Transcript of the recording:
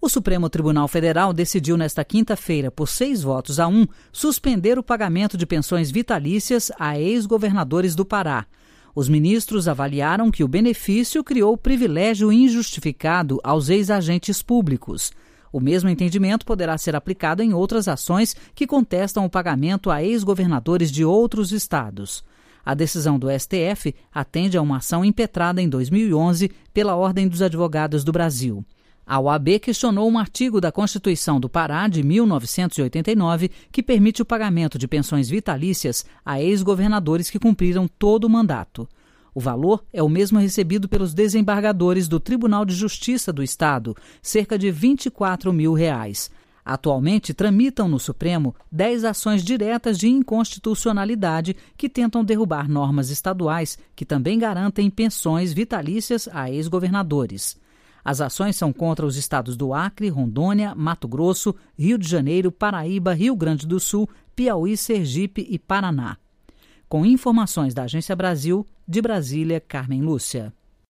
Supremo Tribunal Federal decidiu nesta quinta-feira, por 6-1, suspender o pagamento de pensões vitalícias a ex-governadores do Pará. Os ministros avaliaram que o benefício criou privilégio injustificado aos ex-agentes públicos. O mesmo entendimento poderá ser aplicado em outras ações que contestam o pagamento a ex-governadores de outros estados. A decisão do STF atende a uma ação impetrada em 2011 pela Ordem dos Advogados do Brasil. A OAB questionou um artigo da Constituição do Pará, de 1989, que permite o pagamento de pensões vitalícias a ex-governadores que cumpriram todo o mandato. O valor é o mesmo recebido pelos desembargadores do Tribunal de Justiça do Estado, cerca de R$ 24 mil. Atualmente, tramitam no Supremo 10 ações diretas de inconstitucionalidade que tentam derrubar normas estaduais que também garantem pensões vitalícias a ex-governadores. As ações são contra os estados do Acre, Rondônia, Mato Grosso, Rio de Janeiro, Paraíba, Rio Grande do Sul, Piauí, Sergipe e Paraná. Com informações da Agência Brasil, de Brasília, Carmen Lúcia.